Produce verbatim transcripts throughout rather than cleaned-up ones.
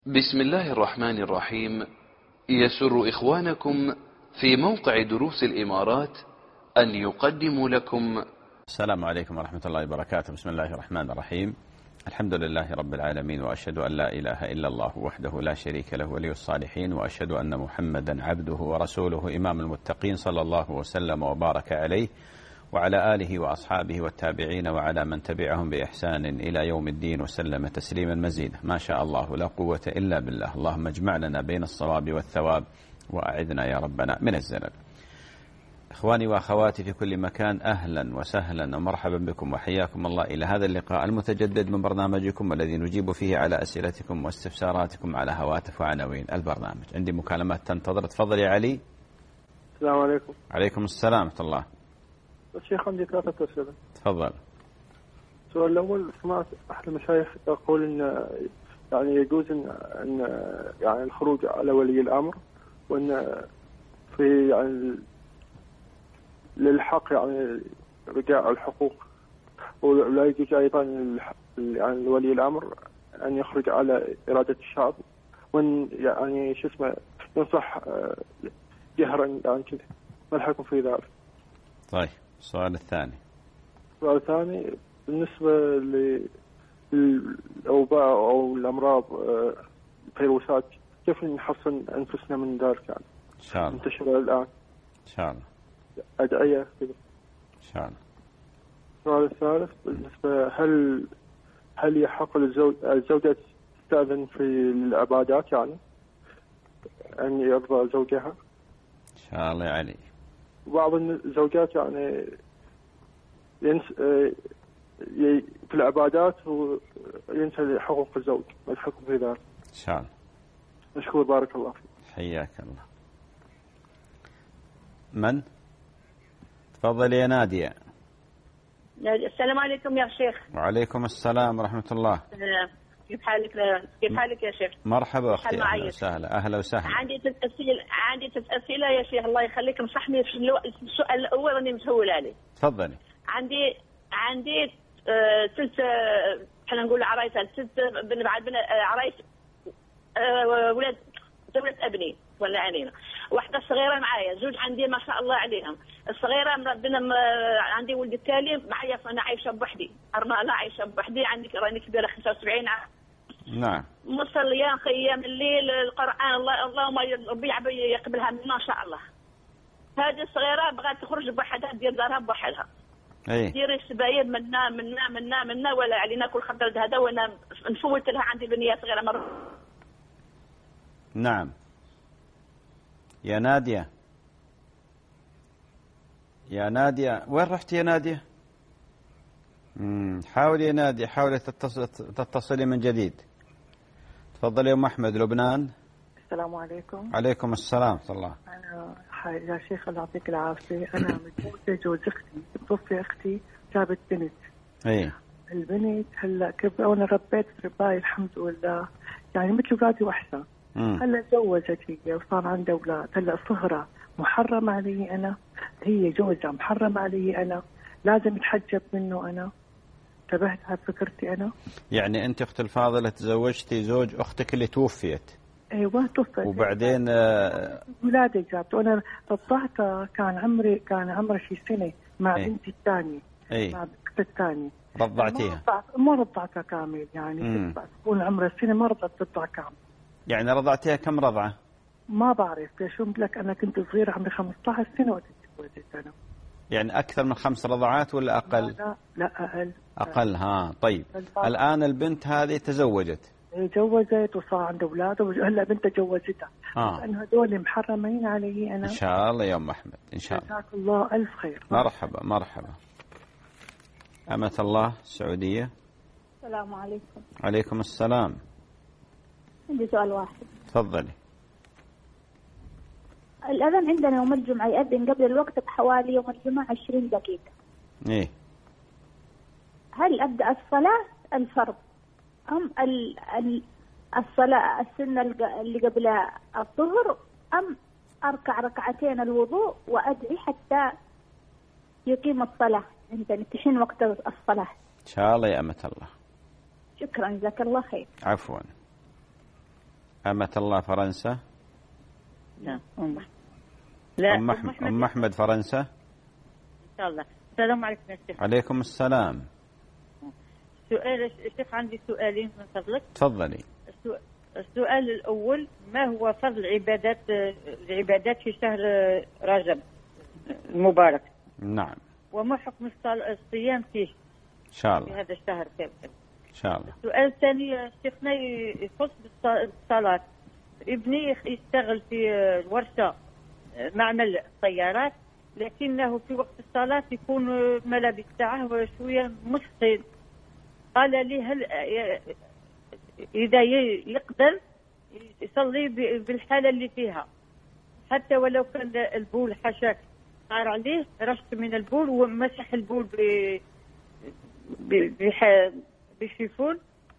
بسم الله الرحمن الرحيم. يسر إخوانكم في موقع دروس الإمارات أن يقدموا لكم. السلام عليكم ورحمة الله وبركاته. بسم الله الرحمن الرحيم. الحمد لله رب العالمين، وأشهد أن لا إله إلا الله وحده لا شريك له ولي الصالحين، وأشهد أن محمدا عبده ورسوله إمام المتقين، صلى الله وسلم وبارك عليه وعلى آله وأصحابه والتابعين وعلى من تبعهم بإحسان إلى يوم الدين، وسلم تسليما مزيدا. ما شاء الله لا قوة إلا بالله. اللهم اجمع لنا بين الصواب والثواب، وأعذنا يا ربنا من الزلل. إخواني وأخواتي في كل مكان، أهلا وسهلا ومرحبا بكم، وحياكم الله إلى هذا اللقاء المتجدد من برنامجكم الذي نجيب فيه على أسئلتكم واستفساراتكم على هواتف وعناوين البرنامج. عندي مكالمات تنتظر. تفضل يا علي. السلام عليكم. عليكم السلام ورحمة الله. الشيخ عندي ثلاثة أسئلة. تفضل. السؤال الأول، سمعت أحد المشايخ يقول إن يعني يجوز إن, إن يعني الخروج على ولي الأمر، وإن في يعني للحق يعني رجاء الحقوق، ولا يجوز أيضا يعني ولي الأمر أن يخرج على إرادة الشعب، وإن يعني شو اسمه ينصح جهرا يعني كذا. ما الحكم في ذلك؟ طيب، السؤال الثاني. السؤال الثاني بالنسبة للأوباء أو الأمراض الفيروسات، كيف نحصن أنفسنا من ذلك يعني؟ إن شاء الله. منتشرة الآن. إن شاء الله. أدعية كذا. إن شاء الله. السؤال الثالث بالنسبة، هل هل يحق للزوج الزوجة تستأذن في العبادات، يعني أن يرضى زوجها؟ إن شاء الله يا علي. بعض الزوجات يعني ينس في العبادات وينسى حقوق الزوج، ما الحكم في ذلك؟ إن شاء الله. مشكور، بارك الله فيك. حياك الله. من؟ تفضل يا نادية. السلام عليكم يا شيخ. وعليكم السلام ورحمة الله. كيف حالك كيف حالك يا شيخ؟ مرحبا أختي، أهلا وسهلا. أهلا وسهلا. عندي أسئلة عندي أسئلة يا شيخ، الله يخليك انصحني في السؤال الأول اللي مسؤول عليه. تفضلي. عندي عندي ثلث، احنا نقول عرايس، ثلث بن بن عرايس ولاد ولاد ابني ولا علينا. واحدة صغيرة معايا، زوج عندي ما شاء الله عليهم. الصغيرة ربنا عندي ولد التالي معايا، أنا عايشة بوحدي، أنا عايشة بوحدي. عندي راني كبيرة خمسة وسبعين عام. نعم. مصلية خيام الليل، القرآن، الله اللهم ربي يقبلها ما شاء الله. هذه الصغيرة بغات تخرج بوحدها، دير دارها بوحدها. اي. ديري السبايب منا منا منا منا ولا علينا كل خطر هذا، وانا نفوت لها عندي بنية صغيرة مرة. نعم. يا نادية، يا نادية، وين رحت يا نادية؟ امم حاولي يا نادية، حاولي تتصل تتصلي من جديد. تفضل يا ام احمد، لبنان. السلام عليكم. عليكم السلام ورحمة الله. انا يا شيخ الله يعطيك العافيه، انا متجوزه جوز اختي، توفي اختي، جابت بنت. اي. البنت هلا كيف انا ربيت رباي الحمد لله، يعني مثل اولادي واحسن. هلا تزوجت هي وصار عندها اولاد، هلا صهرة محرم علي انا، هي جوزها محرم علي انا، لازم اتحجب منه انا. انتبهت على فكرتي انا؟ يعني انت اخت الفاضلة تزوجتي زوج اختك اللي توفيت. ايوه توفت. وبعدين ولادي جابت، وانا رضعتها كان عمري كان عمري شي سنه مع ايه؟ بنتي الثانيه. ايه؟ مع بنتي الثانيه. رضعتيها؟ ما رضعتها كامل، يعني تكون عمرها سنه ما رضعت ترضع كامل. يعني رضعتيها كم رضعه؟ ما بعرف، شو لك انا كنت صغيره عمري خمسة عشر سنه وقت تزوجت انا. يعني اكثر من خمس رضعات ولا اقل؟ لا لا اقل. اقل. ها طيب. الان البنت هذه تزوجت. تزوجت وصار عندها اولاد، وهلا بنتها جوزتها. اه لانه هذول محرمين علي انا. ان شاء الله يا ام احمد، ان شاء الله. جزاك الله الف خير. مرحبا مرحبا. أمة الله السعودية. السلام عليكم. عليكم السلام. عندي سؤال واحد. تفضلي. الأذان عندنا يوم الجمعة يأذن قبل الوقت بحوالي يوم الجمعة عشرين دقيقة. إيه. هل أبدأ الصلاة الفرض أم ال ال الصلاة السنة اللي قبل الظهر، أم أركع ركعتين الوضوء وأدعي حتى يقيم الصلاة عندنا تحين وقت الصلاة؟ إن شاء الله يا أمة الله. شكرا، جزاك الله خير. عفوا. أمة الله فرنسا. لا أم لا أم أحمد, أم أحمد فرنسا إن شاء الله. السلام عليكم يا شيخ. عليكم السلام. سؤال الشيخ، عندي سؤالين من فضلك. تفضلي. السؤال الأول، ما هو فضل عبادات العبادات في شهر رجب المبارك؟ نعم. وما حكم الصيام فيه إن شاء الله في هذا الشهر كامل؟ إن شاء الله. السؤال الثاني شيخنا يخص بالصلاة. ابني يشتغل في ورشة معمل سيارات، لكنه في وقت الصلاة يكون ملابس تاعه شوية مثقل. قال لي هل إذا يقدر يصلي بالحالة اللي فيها، حتى ولو كان البول حشاك صار عليه رشت من البول ومسح البول بشيفون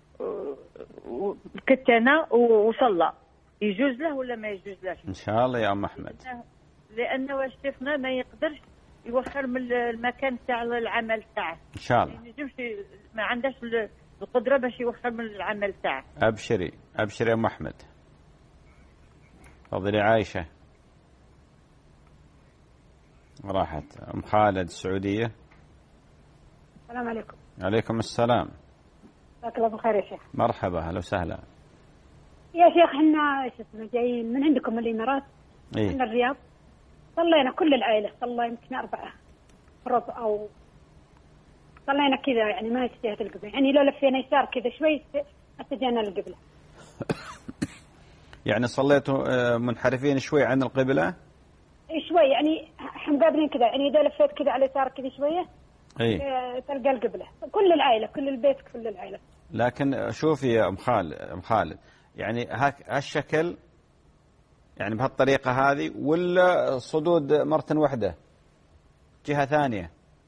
بكتانة وصلى، يجوز له ولا ما يجوز له؟ إن شاء الله يا أم أحمد. لأنه شيخنا ما يقدرش يوخر من المكان تاع العمل تاعه. إن شاء الله. يعني ما عندهش القدرة باش يوخر من العمل تاعه. أبشري أبشري يا أم أحمد. تفضلي عايشة. راحت. أم خالد السعودية. السلام عليكم. عليكم السلام. جزاك الله بالخير يا شيخ. مرحبا، أهلا وسهلا. يا شيخ احنا ايش اسمه جايين من عندكم من الامارات. إيه؟ من الرياض. صلينا كل العائله، صلى يمكن اربعه فرض او صلينا كذا، يعني ما اتجهت القبله، يعني لو لفينا يسار كذا شوي اتجهنا للقبله. يعني صليتوا منحرفين شوي عن القبله؟ شوي يعني احنا قادرين كذا، يعني اذا لفيت كذا على اليسار كذا شويه اي تلقى القبله، كل العائله كل البيت كل العائله. لكن شوفي يا ام خالد ام خالد يعني هالشكل، يعني بهالطريقه هذه، ولا صدود مره واحده جهه ثانيه؟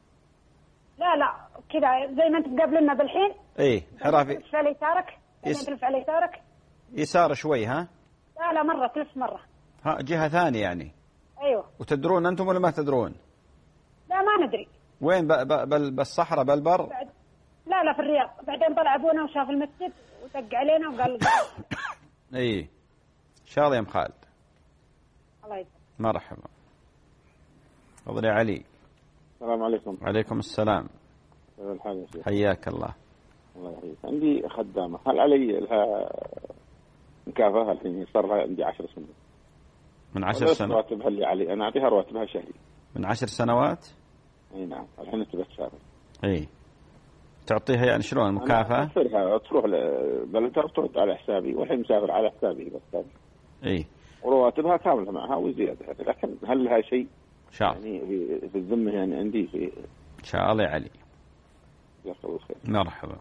لا لا كذا زي ما انت تقابلنا بالحين. اي حرافي. تلف على يسارك، يس... تلف على يسارك يسار شوي. ها لا لا مره تلف مره. ها جهه ثانيه يعني. ايوه. وتدرون انتم ولا ما تدرون؟ لا ما ندري. وين؟ بل بالصحراء بالبر؟ بعد... لا لا في الرياض. بعدين طلع ابونا وشاف المسجد ودق علينا وقال اي ان شاء الله يا ام خالد. الله يجزاك. مرحبا. تفضل يا علي. السلام عليكم. وعليكم السلام. كيف الحال يا شيخ؟ حياك الله. الله يحييك. عندي خدامة، هل علي لها مكافأة الحين؟ صار لها عندي عشر سنين. من عشر سنوات؟ رواتبها اللي علي أنا أعطيها رواتبها شهري. من عشر سنوات؟ أي نعم. الحين تبت شهر. أي. تعطيها يعني شلون مكافأة؟ أسافرها تروح بلدها وترد على حسابي، والحين مسافر على حسابي بس. أي. ورواتبها كاملة معها وزيادة، لكن هل لها شيء؟ إن شاء الله. يعني في الذمة يعني عندي في. إن شاء الله يا علي. جزاك الله خير. مرحبا.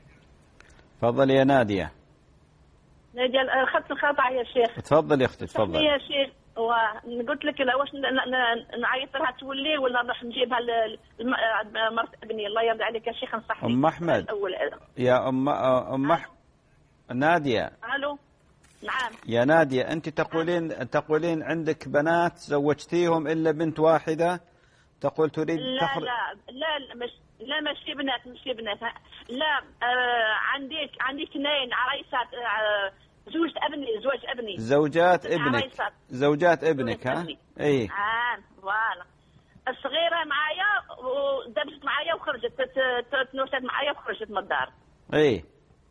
تفضل يا نادية. نادية الخط انقطع يا شيخ. تفضل يا أختي تفضل. يا شيخ وقلت لك لا واش نعيط لها تولي ولا نروح نجيبها مرت ابني. الله يرضى عليك يا شيخ انصحني. أم أحمد. يا أم أم أح... نادية. ألو. نعم. يا نادية أنت تقولين تقولين عندك بنات زوجتيهم إلا بنت واحدة، تقول تريد لا تخرج. لا لا مش لا ماشي بنات ماشي بنات لا آه عندي عندي اثنين عريسات آه زوج ابني زوج ابني زوجات ابنك عريسات. زوجات ابنك ها؟ اي اه فوالا. الصغيرة معايا ودبست معايا وخرجت تنوشت معايا وخرجت من الدار. اي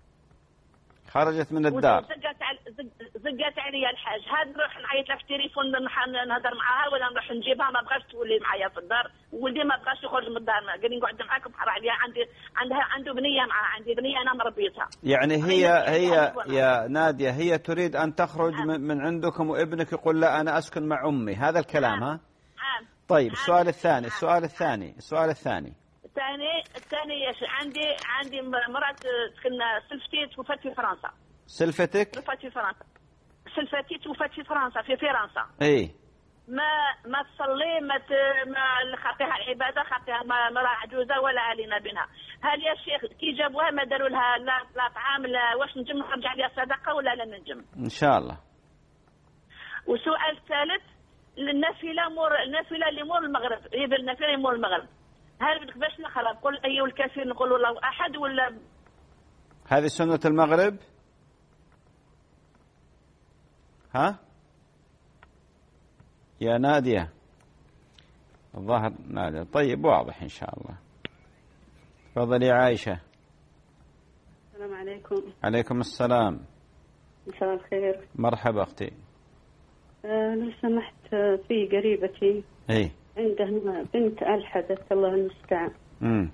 خرجت من الدار. زقت على زقت علي الحاج، هاد نروح نعيط لها في التليفون نهضر معاها ولا نروح نجيبها، ما بغاش تولي معايا في الدار، ولدي ما بغاش يخرج من الدار، قال لي نقعد معاكم حرام عليا، عندي عندها عنده بنيه معها، عندي بنيه انا مربيتها. يعني هي هي يا نادية هي تريد ان تخرج من, من عندكم، وابنك يقول لا انا اسكن مع امي، هذا الكلام؟ ها نعم. طيب السؤال الثاني السؤال الثاني السؤال الثاني الثاني الثاني عندي عندي مرات كنا سلفتي توفت في فرنسا. سلفتك؟ توفت في فرنسا. سلفتي توفت في فرنسا في فرنسا. اي. ما ما تصلي ما ت... ما خاطيها العباده، خاطيها ما مرا عجوزه ولا علينا بينها. هل يا شيخ كي جابوها ما داروا لها لا لا طعام لا واش نجم نرجع لها صدقه ولا لا نجم؟ ان شاء الله. وسؤال ثالث النافله مور النافله اللي مور المغرب، هي النافله اللي مور المغرب، هل باش نقرا نقول ايها الكافرين نقول الله احد ولا؟ هذه سنة المغرب؟ ها يا نادية، الظاهر نادية. طيب واضح إن شاء الله. تفضلي يا عائشة. السلام عليكم. عليكم السلام. مساء الخير. مرحبا أختي. أه لو سمحت، في قريبتي إيه عندها بنت ألحدت الله المستعان، امم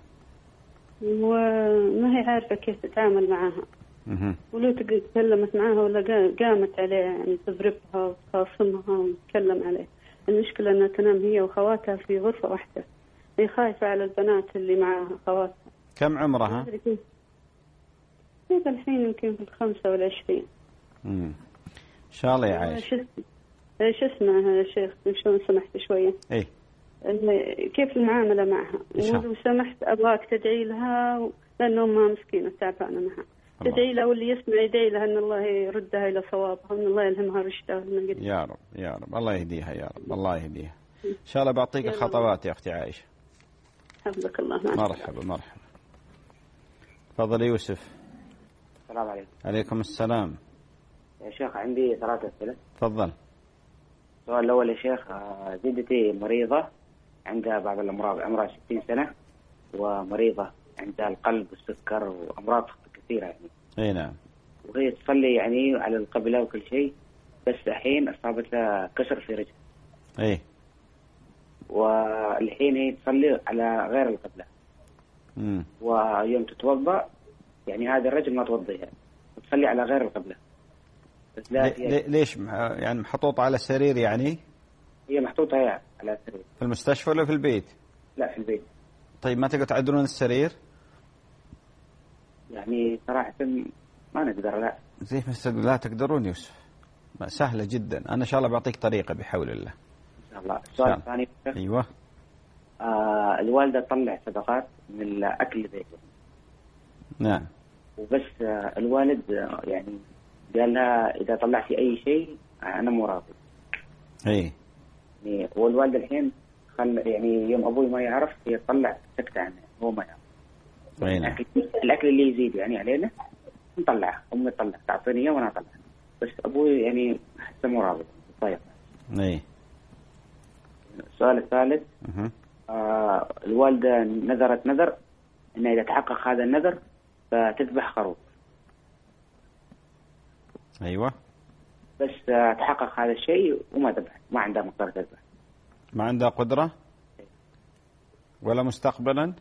وما هي عارفة كيف تتعامل معها. امم ولو تكلمت معها ولا قامت عليها يعني تضربها وتخاصمها وتتكلم عليها. المشكلة أنها تنام هي وخواتها في غرفة واحدة، هي خايفة على البنات اللي معها خواتها. كم عمرها؟ هي الحين يمكن في الخمسة والعشرين. امم إن شاء الله يا عائشة. ايش اسمها يا شيخ شلون سمحت شوية؟ ايه كيف المعاملة معها؟ ولو سمحت أبغاك تدعي لها لأنه ما مسكينة تعبانة معها. تدعي لها واللي يسمع يدعي لها أن الله يردها إلى صوابها وأن الله يلهمها رشدها. يا رب يا رب الله يهديها يا رب الله يهديها. إن شاء الله بعطيك الخطوات يا أختي عائشة. حفظك الله. مرحبا مرحبا. تفضل يوسف. السلام عليكم. عليكم السلام. يا شيخ عندي ثلاثة أسئلة. تفضل. السؤال الأول يا شيخ، جدتي مريضة عندها بعض الأمراض، عمرها ستين سنة ومريضة عندها القلب والسكر وأمراض كثيرة يعني. اي نعم. وهي تصلي يعني على القبلة وكل شيء، بس الحين أصابت لها كسر في رجل. اي. والحين هي تصلي على غير القبلة. امم ويوم تتوضأ يعني هذا الرجل ما توضيها وتصلي على غير القبلة. بس لا لي ليش يعني محطوطة على السرير يعني؟ هي محطوطة هي على السرير. في المستشفى ولا في البيت؟ لا في البيت. طيب ما تقدروا تعدلون السرير؟ يعني صراحة ما نقدر. لا زي ما لا تقدرون يوسف، سهلة جدا. أنا إن شاء الله بعطيك طريقة بحول الله. إن شاء الله. السؤال الثاني. أيوة. آه الوالدة تطلع صدقات من الأكل بيته. نعم. وبس آه الوالد آه يعني قال لها إذا طلعتي أي شيء آه أنا مو راضي. إيه. يعني والوالد الحين خل يعني يوم أبوي ما يعرف هي تطلع سكتة عنه، هو ما يعرف. يعني الأكل, الأكل اللي يزيد يعني علينا نطلعه، أمي تطلع تعطيني إياه وأنا أطلع، بس أبوي يعني حتى مو راضي. طيب. إيه. السؤال الثالث. آه الوالدة نذرت نذر إن إذا تحقق هذا النذر فتذبح خروف. أيوة. بس آه تحقق هذا الشيء وما ذبح، ما عندها مقدرة تذبح. ما عندها قدرة ولا مستقبلا؟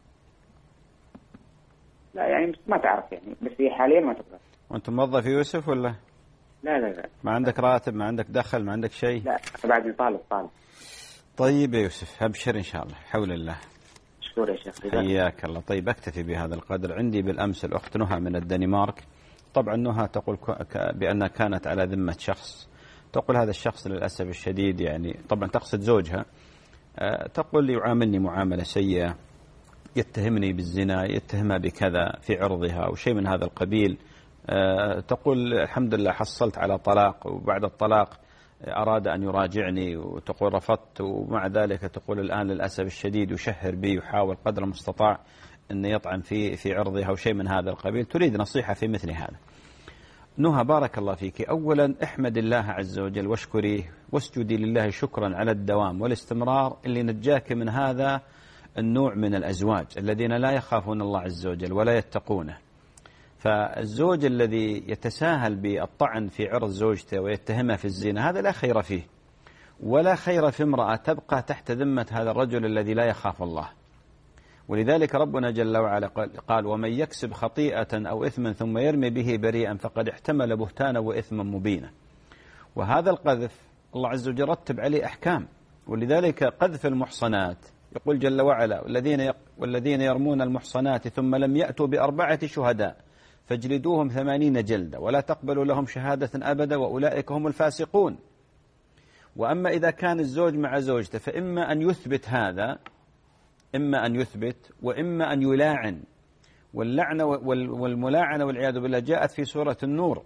لا يعني ما تعرف يعني، بس هي حاليا ما تقدر. وأنت موظف يوسف ولا؟ لا لا لا. ما عندك راتب، ما عندك دخل، ما عندك شيء؟ لا بعدني طالب طالب. طيب يا يوسف أبشر إن شاء الله حول الله. شكرا يا شيخ. حياك الله. طيب أكتفي بهذا القدر. عندي بالأمس الأخت نهى من الدنمارك. طبعا نهى تقول بأنها كانت على ذمة شخص، تقول هذا الشخص للأسف الشديد يعني طبعا تقصد زوجها، تقول يعاملني معاملة سيئة، يتهمني بالزنا، يتهمها بكذا في عرضها أو شيء من هذا القبيل. تقول الحمد لله حصلت على طلاق، وبعد الطلاق أراد أن يراجعني وتقول رفضت، ومع ذلك تقول الآن للأسف الشديد يشهر بي، يحاول قدر المستطاع أن يطعن في في عرضها أو شيء من هذا القبيل. تريد نصيحة في مثل هذا. نهى بارك الله فيك، أولا احمد الله عز وجل واشكريه واسجدي لله شكرا على الدوام والاستمرار اللي نجاك من هذا النوع من الأزواج الذين لا يخافون الله عز وجل ولا يتقونه. فالزوج الذي يتساهل بالطعن في عرض زوجته ويتهمها في الزنا هذا لا خير فيه، ولا خير في امرأة تبقى تحت ذمة هذا الرجل الذي لا يخاف الله. ولذلك ربنا جل وعلا قال ومن يكسب خطيئة أو إثما ثم يرمي به بريئا فقد احتمل بهتانا وإثما مبينا. وهذا القذف الله عز وجل رتب عليه أحكام، ولذلك قذف المحصنات يقول جل وعلا والذين والذين يرمون المحصنات ثم لم يأتوا بأربعة شهداء فاجلدوهم ثمانين جلدة ولا تقبلوا لهم شهادة أبدا وأولئك هم الفاسقون. وأما إذا كان الزوج مع زوجته فإما أن يثبت هذا، إما أن يثبت وإما أن يلاعن. واللعنة والملاعنة والعياذ بالله جاءت في سورة النور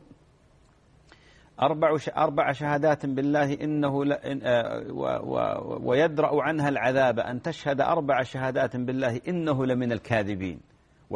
أربع أربع شهادات بالله إنه ل... ويدرأ عنها العذاب أن تشهد أربع شهادات بالله إنه لمن الكاذبين.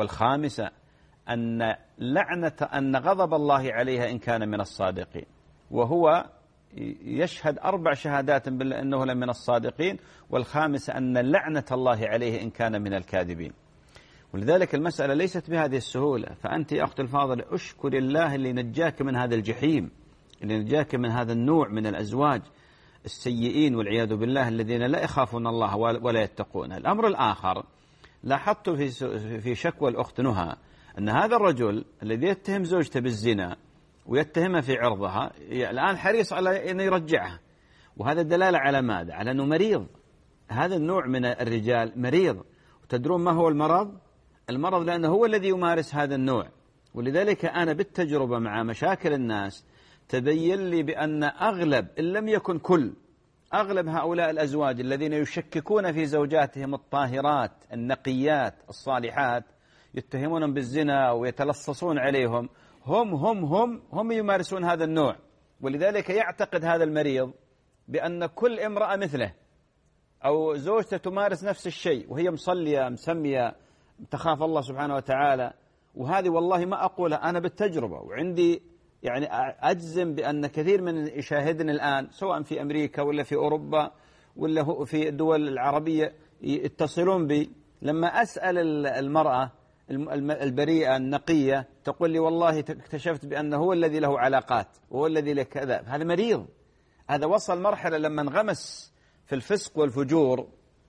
والخامسة أن لعنة أن غضب الله عليها إن كان من الصادقين. وهو يشهد أربع شهادات بالله أنه لمن الصادقين، والخامس أن لعنة الله عليه إن كان من الكاذبين. ولذلك المسألة ليست بهذه السهولة. فأنت يا أخت الفاضل أشكر الله اللي نجاك من هذا الجحيم، اللي نجاك من هذا النوع من الأزواج السيئين والعياذ بالله الذين لا يخافون الله ولا يتقون. الأمر الآخر لاحظت في في شكوى الأخت نهى أن هذا الرجل الذي يتهم زوجته بالزنا ويتهمها في عرضها الآن حريص على أن يرجعها، وهذا دلالة على ماذا؟ على أنه مريض. هذا النوع من الرجال مريض. وتدرون ما هو المرض؟ المرض لأنه هو الذي يمارس هذا النوع. ولذلك أنا بالتجربة مع مشاكل الناس تبين لي بأن أغلب إن لم يكن كل أغلب هؤلاء الأزواج الذين يشككون في زوجاتهم الطاهرات النقيات الصالحات يتهمونهم بالزنا ويتلصصون عليهم، هم هم هم هم يمارسون هذا النوع. ولذلك يعتقد هذا المريض بأن كل امرأة مثله أو زوجته تمارس نفس الشيء وهي مصلية مسمية تخاف الله سبحانه وتعالى. وهذه والله ما أقولها أنا بالتجربة، وعندي يعني أجزم بأن كثير من يشاهدني الآن سواء في أمريكا ولا في أوروبا ولا في الدول العربية يتصلون بي لما أسأل المرأة البريئة النقية تقول لي والله اكتشفت بأنه هو الذي له علاقات وهو الذي له كذا. هذا مريض. هذا وصل مرحلة لما انغمس في الفسق والفجور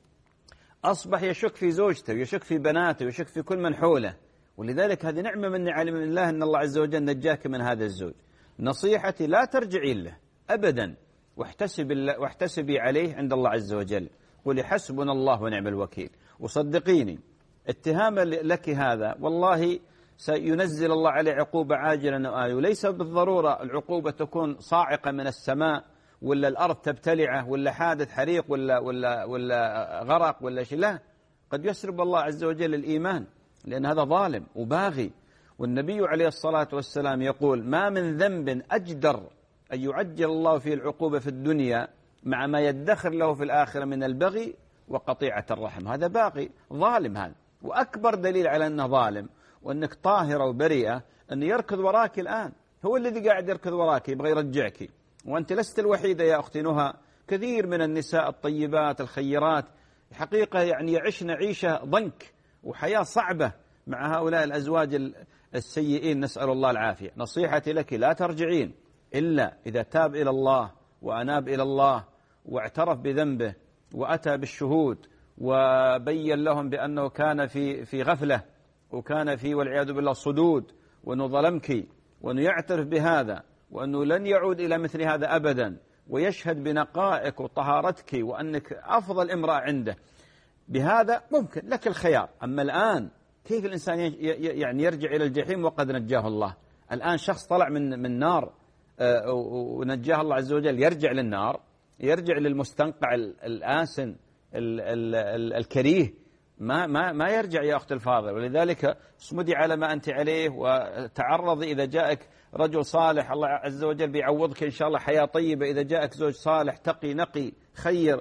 أصبح يشك في زوجته ويشك في بناته ويشك في كل من حوله. ولذلك هذه نعمة من نعم الله أن الله عز وجل نجاك من هذا الزوج. نصيحتي لا ترجعي له أبدا، واحتسبي, واحتسبي عليه عند الله عز وجل. قولي حسبنا الله ونعم الوكيل. وصدقيني اتهام لك هذا والله سينزل الله عليه عقوبة عاجلا وآجلا. وليس بالضرورة العقوبة تكون صاعقة من السماء ولا الأرض تبتلعه ولا حادث حريق ولا, ولا, ولا غرق ولا شيء. لا، قد يسرب الله عز وجل الإيمان لأن هذا ظالم وباغي. والنبي عليه الصلاة والسلام يقول ما من ذنب أجدر أن يعجل الله فيه العقوبة في الدنيا مع ما يدخر له في الآخرة من البغي وقطيعة الرحم. هذا باغي ظالم هذا. وأكبر دليل على أنه ظالم وأنك طاهرة وبريئة أن يركض وراك الآن. هو الذي قاعد يركض وراك يبغى يرجعك. وأنت لست الوحيدة يا أختي نهى، كثير من النساء الطيبات الخيرات حقيقة يعني يعيشن عيشة ضنك وحياة صعبة مع هؤلاء الأزواج السيئين، نسأل الله العافية. نصيحتي لك لا ترجعين إلا إذا تاب إلى الله وأناب إلى الله واعترف بذنبه وأتى بالشهود وبين لهم بأنه كان في في غفلة وكان في والعياذ بالله صدود وأنه ظلمك وأنه يعترف بهذا وأنه لن يعود إلى مثل هذا أبدا ويشهد بنقائك وطهارتك وأنك أفضل امرأة عنده. بهذا ممكن لك الخيار. أما الآن كيف الإنسان يعني يرجع إلى الجحيم وقد نجاه الله؟ الآن شخص طلع من من نار ونجاه الله عز وجل يرجع للنار، يرجع للمستنقع الآسن الكريه، ما ما ما يرجع يا أخت الفاضل. ولذلك اصمدي على ما أنت عليه وتعرضي. إذا جاءك رجل صالح الله عز وجل بيعوضك إن شاء الله حياة طيبة. إذا جاءك زوج صالح تقي نقي خير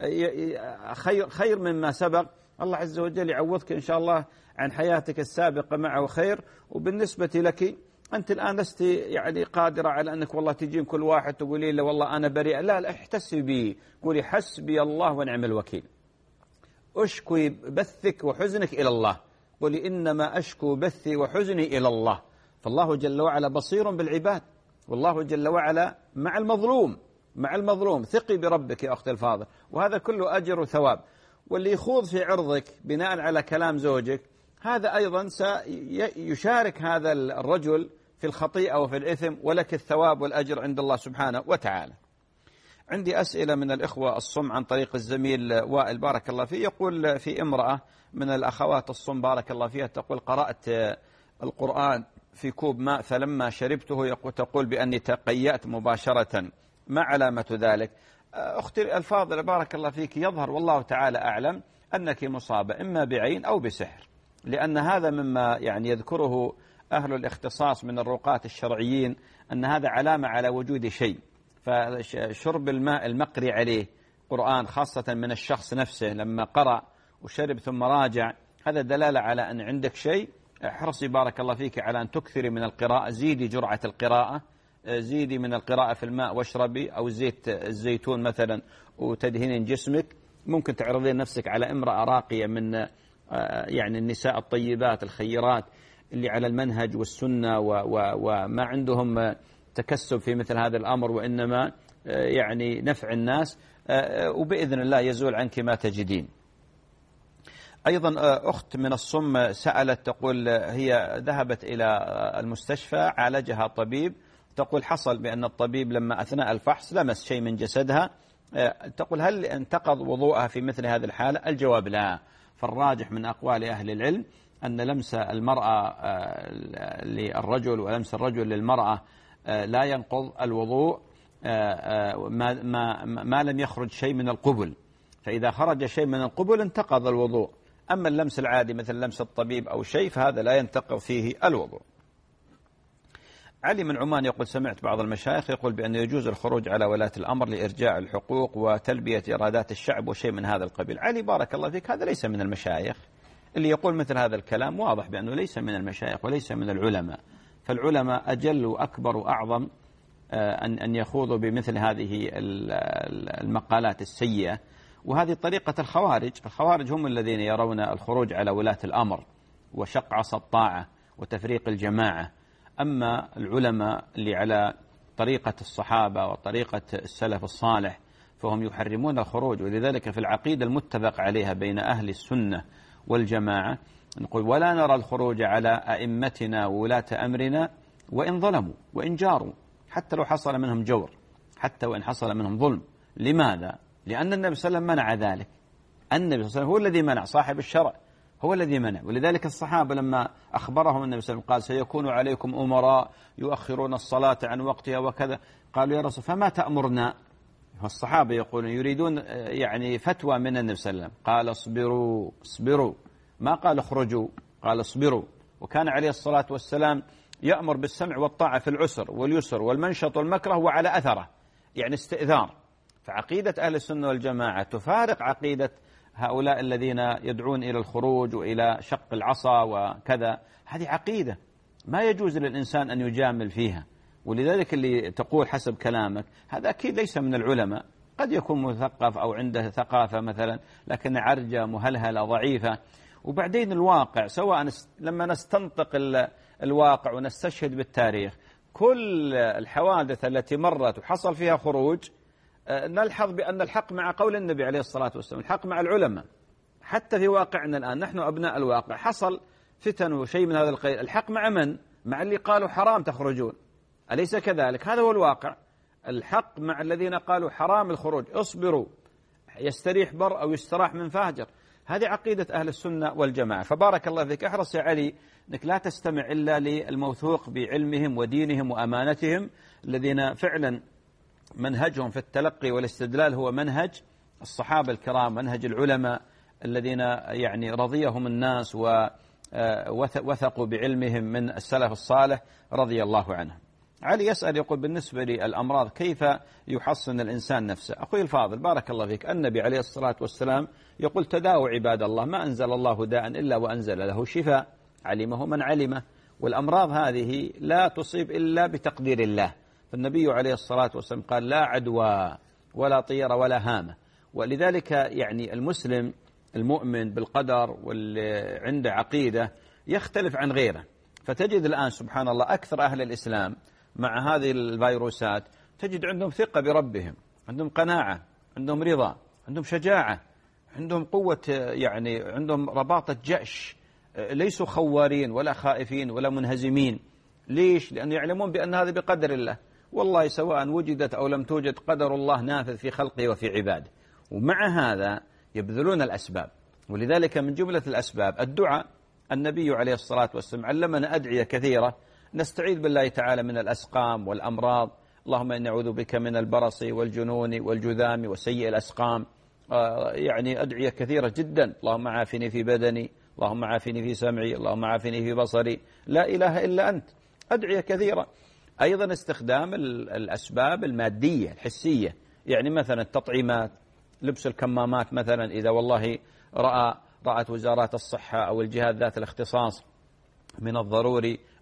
خير خير مما سبق، الله عز وجل يعوضك إن شاء الله عن حياتك السابقة معه خير. وبالنسبة لك أنت الآن لست يعني قادرة على أنك والله تجين كل واحد تقولي له والله أنا بريء. لا لا، احتسبي، قولي حسبي الله ونعم الوكيل. أشكي بثك وحزنك إلى الله. قولي إنما أشكو بثي وحزني إلى الله. فالله جل وعلا بصير بالعباد، والله جل وعلا مع المظلوم مع المظلوم. ثقي بربك يا أخت الفاضل، وهذا كله أجر وثواب. واللي يخوض في عرضك بناء على كلام زوجك هذا أيضا سيشارك هذا الرجل في الخطيئة وفي الإثم، ولك الثواب والأجر عند الله سبحانه وتعالى. عندي أسئلة من الإخوة الصم عن طريق الزميل وائل بارك الله فيه. يقول في امرأة من الأخوات الصم بارك الله فيها تقول قرأت القرآن في كوب ماء فلما شربته يقول تقول بأني تقيأت مباشرة، ما علامة ذلك؟ أختي الفاضلة بارك الله فيك، يظهر والله تعالى أعلم أنك مصابة إما بعين أو بسحر، لأن هذا مما يعني يذكره أهل الاختصاص من الرقاة الشرعيين أن هذا علامة على وجود شيء. فشرب الماء المقري عليه قرآن خاصة من الشخص نفسه لما قرأ وشرب ثم راجع، هذا دلالة على أن عندك شيء. احرصي بارك الله فيك على أن تكثري من القراءة، زيدي جرعة القراءة زيدي من القراءة في الماء واشربي، أو زيت الزيتون مثلا وتدهنين جسمك. ممكن تعرضين نفسك على امرأة راقية من يعني النساء الطيبات الخيرات اللي على المنهج والسنة وما عندهم تكسب في مثل هذا الأمر، وإنما يعني نفع الناس، وبإذن الله يزول عنك ما تجدين. أيضا أخت من الصم سألت تقول هي ذهبت إلى المستشفى عالجها طبيب، تقول حصل بأن الطبيب لما أثناء الفحص لمس شيء من جسدها، تقول هل انتقض وضوءها في مثل هذه الحالة؟ الجواب لا. فالراجح من أقوال أهل العلم أن لمس المرأة للرجل ولمس الرجل للمرأة لا ينقض الوضوء ما, ما, ما لم يخرج شيء من القبل، فإذا خرج شيء من القبل انتقض الوضوء. أما اللمس العادي مثل لمس الطبيب أو شيء فهذا لا ينتقض فيه الوضوء. علي من عمان يقول سمعت بعض المشايخ يقول بأنه يجوز الخروج على ولاة الأمر لإرجاع الحقوق وتلبية إرادات الشعب وشيء من هذا القبيل. علي بارك الله فيك، هذا ليس من المشايخ. اللي يقول مثل هذا الكلام واضح بأنه ليس من المشايخ وليس من العلماء، فالعلماء أجل وأكبر وأعظم أن أن يخوضوا بمثل هذه المقالات السيئة. وهذه طريقة الخوارج. الخوارج هم الذين يرون الخروج على ولاة الأمر وشق عصا الطاعة وتفريق الجماعة. أما العلماء اللي على طريقة الصحابة وطريقة السلف الصالح فهم يحرمون الخروج. ولذلك في العقيدة المتفق عليها بين أهل السنة والجماعة نقول ولا نرى الخروج على أئمتنا وولاة أمرنا وإن ظلموا وإن جاروا، حتى لو حصل منهم جور، حتى وإن حصل منهم ظلم. لماذا؟ لأن النبي صلى الله عليه وسلم منع ذلك. النبي صلى الله عليه وسلم هو الذي منع، صاحب الشرع هو الذي منع. ولذلك الصحابة لما أخبرهم النبي صلى الله عليه وسلم قال سيكون عليكم أمراء يؤخرون الصلاة عن وقتها وكذا، قالوا يا رسول فما تأمرنا؟ والصحابة يقولون يريدون يعني فتوى من النبي صلى الله عليه وسلم. قال اصبروا اصبروا، ما قال اخرجوا، قال اصبروا. وكان عليه الصلاة والسلام يأمر بالسمع والطاعة في العسر واليسر والمنشط والمكره وعلى أثره، يعني استئذار. فعقيدة أهل السنة والجماعة تفارق عقيدة هؤلاء الذين يدعون إلى الخروج وإلى شق العصا وكذا. هذه عقيدة ما يجوز للإنسان أن يجامل فيها. ولذلك اللي تقول حسب كلامك هذا أكيد ليس من العلماء، قد يكون مثقف أو عنده ثقافة مثلا لكن عرجة مهلهلة ضعيفة. وبعدين الواقع سواء لما نستنطق الواقع ونستشهد بالتاريخ، كل الحوادث التي مرت وحصل فيها خروج نلحظ بأن الحق مع قول النبي عليه الصلاة والسلام، الحق مع العلماء. حتى في واقعنا الآن نحن أبناء الواقع حصل فتن وشيء من هذا القبيل، الحق مع من؟ مع اللي قالوا حرام تخرجون، أليس كذلك؟ هذا هو الواقع. الحق مع الذين قالوا حرام الخروج، اصبروا يستريح بر أو يستراح من فاجر. هذه عقيدة أهل السنة والجماعة. فبارك الله فيك، احرص يا علي أنك لا تستمع إلا للموثوق بعلمهم ودينهم وأمانتهم، الذين فعلا منهجهم في التلقي والاستدلال هو منهج الصحابة الكرام، منهج العلماء الذين يعني رضيهم الناس ووثقوا بعلمهم من السلف الصالح رضي الله عنهم. علي يسأل يقول بالنسبة للأمراض كيف يحصن الإنسان نفسه؟ أخوي الفاضل بارك الله فيك، النبي عليه الصلاة والسلام يقول تداووا عباد الله، ما أنزل الله داء إلا وأنزل له شفاء علمه من علمه. والأمراض هذه لا تصيب إلا بتقدير الله. فالنبي عليه الصلاة والسلام قال لا عدوى ولا طير ولا هامة. ولذلك يعني المسلم المؤمن بالقدر واللي عنده عقيدة يختلف عن غيره. فتجد الآن سبحان الله أكثر أهل الإسلام مع هذه الفيروسات تجد عندهم ثقة بربهم، عندهم قناعة، عندهم رضا، عندهم شجاعة، عندهم قوة، يعني عندهم رباطة جأش، ليسوا خوارين ولا خائفين ولا منهزمين. ليش؟ لأن يعلمون بأن هذا بقدر الله، والله سواء وجدت أو لم توجد قدر الله نافذ في خلقه وفي عباده. ومع هذا يبذلون الأسباب. ولذلك من جملة الأسباب الدعاء. النبي عليه الصلاة والسلام علمنا أدعية كثيرة نستعيذ بالله تعالى من الأسقام والأمراض. اللهم إني أعوذ بك من البرص والجنون والجذام وسيء الأسقام. آه يعني أدعية كثيرة جدا. اللهم عافني في بدني، اللهم عافني في سمعي، اللهم عافني في بصري، لا إله إلا أنت. أدعية كثيرة. أيضا استخدام الأسباب المادية الحسية، يعني مثلا التطعيمات، لبس الكمامات مثلا إذا والله رأى رأت وزارات الصحة أو الجهات ذات الاختصاص من الضروري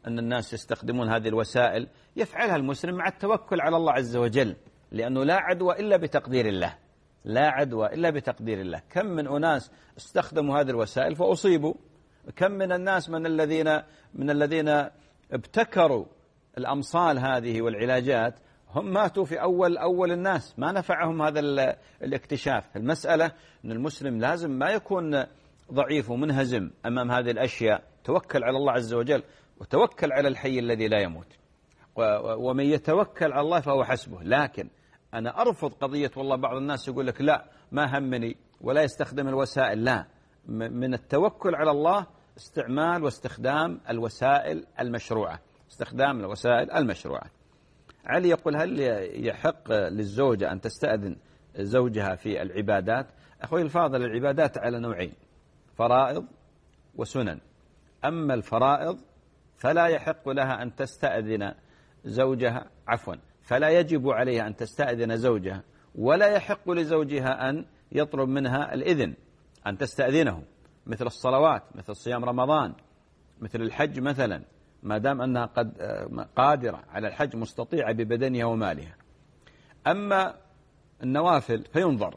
أن الناس يستخدمون هذه الوسائل، يفعلها المسلم مع التوكل على الله عز وجل، لأنه لا عدوى إلا بتقدير الله، لا عدوى إلا بتقدير الله. كم من أناس استخدموا هذه الوسائل فأصيبوا، كم من الناس من الذين من الذين ابتكروا الأمصال هذه والعلاجات هم ماتوا في أول أول الناس، ما نفعهم هذا الاكتشاف. المسألة أن المسلم لازم ما يكون ضعيف ومنهزم أمام هذه الأشياء، توكل على الله عز وجل وتوكل على الحي الذي لا يموت، ومن يتوكل على الله فهو حسبه. لكن أنا أرفض قضية والله بعض الناس يقول لك لا ما همني ولا يستخدم الوسائل. لا، من التوكل على الله استعمال واستخدام الوسائل المشروعة، استخدام الوسائل المشروعة. علي يقول هل يحق للزوجة أن تستأذن زوجها في العبادات؟ أخوي الفاضل، العبادات على نوعين، فرائض وسنن. أما الفرائض فلا يحق لها أن تستأذن زوجها، عفوا فلا يجب عليها أن تستأذن زوجها، ولا يحق لزوجها أن يطلب منها الإذن أن تستأذنه، مثل الصلوات، مثل صيام رمضان، مثل الحج مثلا، ما دام أنها قد قادرة على الحج مستطيعة ببدنها ومالها. أما النوافل فينظر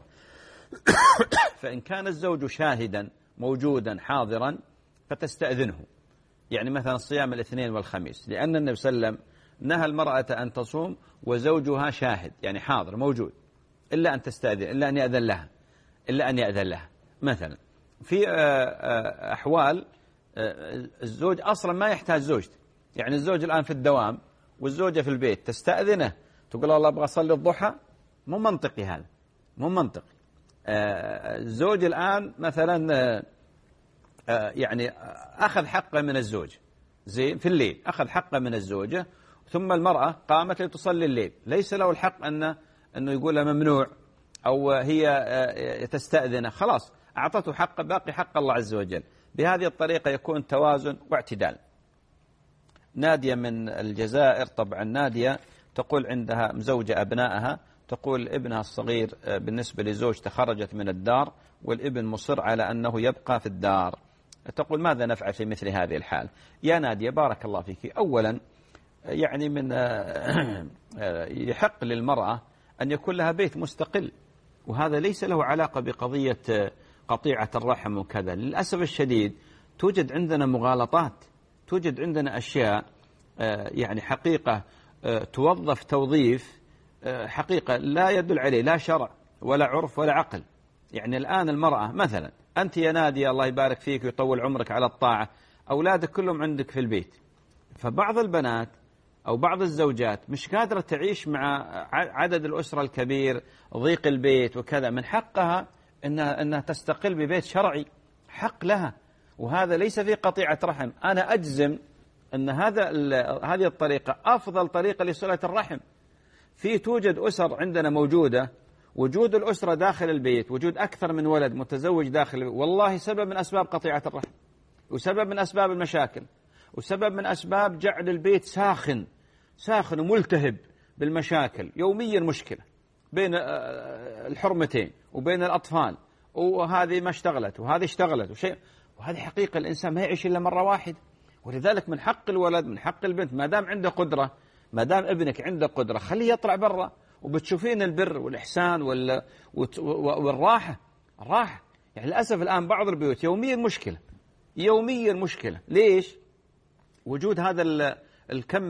فإن كان الزوج شاهدا موجودا حاضرا فتستأذنه، يعني مثلا صيام الاثنين والخميس، لأن النبي صلى الله عليه وسلم نهى المرأة أن تصوم وزوجها شاهد يعني حاضر موجود، إلا أن تستأذن، إلا أن يأذن لها، إلا أن يأذن لها. مثلا في أحوال الزوج أصلا ما يحتاج زوجته، يعني الزوج الآن في الدوام والزوجة في البيت، تستأذنه تقول الله أبغى أصلي الضحى، مو منطقي هذا، مو منطقي. الزوج الآن مثلا يعني أخذ حقه من الزوج زين في الليل، أخذ حقه من الزوجة، ثم المرأة قامت لتصلي الليل، ليس له الحق أنه أنه يقول له ممنوع أو هي تستأذنه، خلاص أعطته حق، باقي حق الله عز وجل. بهذه الطريقة يكون توازن واعتدال. نادية من الجزائر، طبعا نادية تقول عندها مزوجة أبنائها، تقول ابنها الصغير بالنسبة لزوجته خرجت من الدار والابن مصر على أنه يبقى في الدار، تقول ماذا نفعل في مثل هذه الحال؟ يا نادية بارك الله فيك، أولا يعني من يحق للمرأة أن يكون لها بيت مستقل، وهذا ليس له علاقة بقضية قطيعة الرحم وكذا. للأسف الشديد توجد عندنا مغالطات، توجد عندنا أشياء يعني حقيقة توظف توظيف حقيقة لا يدل عليه لا شرع ولا عرف ولا عقل. يعني الآن المرأة مثلا أنت يا نادية الله يبارك فيك ويطول عمرك على الطاعة، أولادك كلهم عندك في البيت، فبعض البنات أو بعض الزوجات مش قادرة تعيش مع عدد الأسرة الكبير، ضيق البيت وكذا، من حقها أنها, أنها تستقل ببيت شرعي، حق لها، وهذا ليس في قطيعة رحم. أنا أجزم أن هذا هذه الطريقة أفضل طريقة لصلة الرحم. في توجد أسر عندنا موجودة، وجود الأسرة داخل البيت، وجود أكثر من ولد متزوج داخل البيت، والله سبب من أسباب قطيعة الرحم، وسبب من أسباب المشاكل، وسبب من أسباب جعل البيت ساخن ساخن وملتهب بالمشاكل، يوميا مشكلة بين الحرمتين وبين الأطفال، وهذه ما اشتغلت وهذه اشتغلت وشيء، وهذه حقيقة الإنسان ما يعيش إلا مرة واحدة. ولذلك من حق الولد من حق البنت ما دام عنده قدرة، ما دام ابنك عنده قدرة خليه يطلع برا، وبتشوفين البر والإحسان والراحة الراحة. يعني للأسف الآن بعض البيوت يوميا مشكلة، يوميا مشكلة. ليش؟ وجود هذا الكم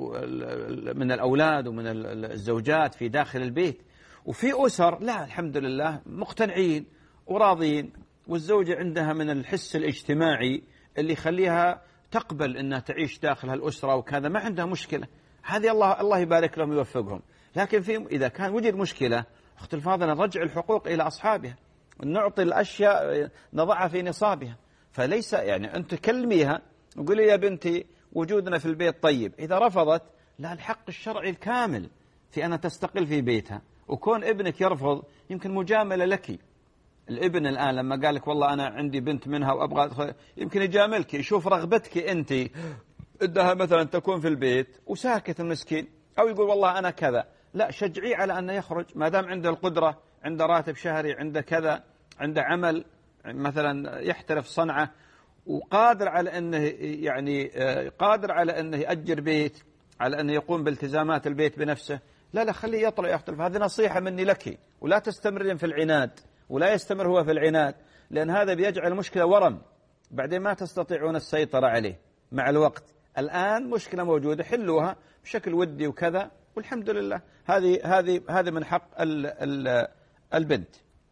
من الأولاد ومن الزوجات في داخل البيت. وفي أسر لا الحمد لله مقتنعين وراضين، والزوجة عندها من الحس الاجتماعي اللي يخليها تقبل أنها تعيش داخل هالأسرة وكذا، ما عندها مشكلة. هذه الله الله يبارك لهم ويوفقهم. لكن في إذا كان وجد مشكلة، أخت الفاضلة نرجع الحقوق إلى أصحابها، نعطي الأشياء نضعها في نصابها. فليس يعني أنت كلميها وقولي يا بنتي وجودنا في البيت طيب، إذا رفضت لا الحق الشرعي الكامل في أن تستقل في بيتها. وكون ابنك يرفض يمكن مجاملة لك. الابن الآن لما قال لك والله أنا عندي بنت منها وأبغى أدخل، يمكن يجاملك، يشوف رغبتك أنت إنها مثلا تكون في البيت وساكت المسكين، أو يقول والله أنا كذا، لا شجعيه على أنه يخرج ما دام عنده القدرة، عنده راتب شهري، عنده كذا، عنده عمل مثلا يحترف صنعة، وقادر على أنه يعني قادر على أنه يأجر بيت، على أنه يقوم بالتزامات البيت بنفسه، لا لا خليه يطلع يختلف. هذه نصيحة مني لك، ولا تستمرين في العناد، ولا يستمر هو في العناد، لأن هذا بيجعل المشكلة ورم، بعدين ما تستطيعون السيطرة عليه مع الوقت. الآن مشكلة موجودة، حلوها بشكل ودي وكذا، والحمد لله. هذه هذه هذه من حق ال ال البنت.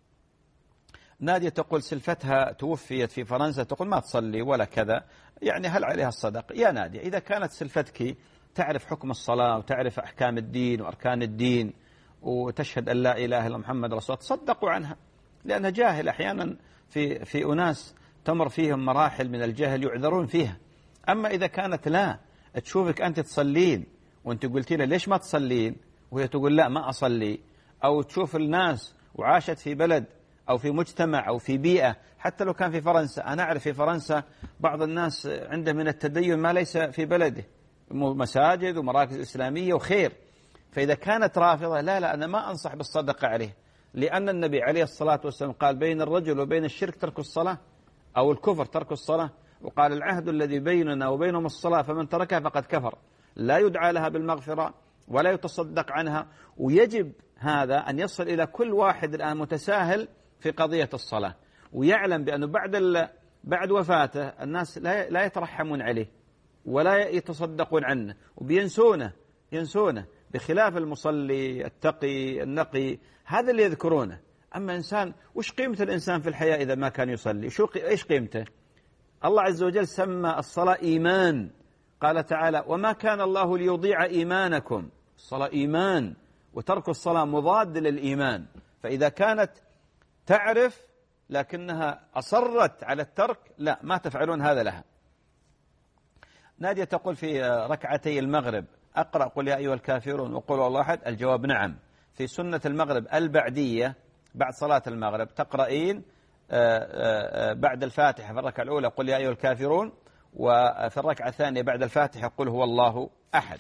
نادية تقول سلفتها توفيت في فرنسا، تقول ما تصلي ولا كذا، يعني هل عليها الصدقة؟ يا نادية، إذا كانت سلفتك تعرف حكم الصلاة وتعرف أحكام الدين وأركان الدين وتشهد أن لا إله إلا محمد رسول الله، تصدقوا عنها، لأنها جاهل. أحيانا في في أناس تمر فيهم مراحل من الجهل يعذرون فيها. أما إذا كانت لا تشوفك أنت تصلين وأنت قلتي لها ليش ما تصلين وهي تقول لا ما أصلي، أو تشوف الناس وعاشت في بلد أو في مجتمع أو في بيئة، حتى لو كان في فرنسا، أنا أعرف في فرنسا بعض الناس عنده من التدين ما ليس في بلده، مساجد ومراكز إسلامية وخير. فإذا كانت رافضة، لا لا أنا ما أنصح بالصدقة عليه، لأن النبي عليه الصلاة والسلام قال بين الرجل وبين الشرك ترك الصلاة، أو الكفر ترك الصلاة، وقال العهد الذي بيننا وبينهم الصلاة فمن تركها فقد كفر. لا يدعى لها بالمغفرة ولا يتصدق عنها. ويجب هذا أن يصل إلى كل واحد الآن متساهل في قضية الصلاة، ويعلم بأنه بعد بعد وفاته الناس لا لا يترحمون عليه ولا يتصدقون عنه، وبينسونه ينسونه، بخلاف المصلي التقي النقي هذا اللي يذكرونه. أما إنسان، وش قيمة الإنسان في الحياة إذا ما كان يصلي؟ شو إيش قيمته؟ الله عز وجل سمى الصلاة إيمان، قال تعالى وما كان الله ليضيع إيمانكم. الصلاة إيمان، وترك الصلاة مضاد للإيمان. فإذا كانت تعرف لكنها أصرت على الترك، لا ما تفعلون هذا لها. نادية تقول في ركعتي المغرب أقرأ قل يا أيها الكافرون وقل الله أحد؟ الجواب نعم. في سنة المغرب البعدية بعد صلاة المغرب تقرأين بعد الفاتحة في الركعة الأولى قل يا أيها الكافرون، وفي الركعة الثانية بعد الفاتحة قل هو الله أحد.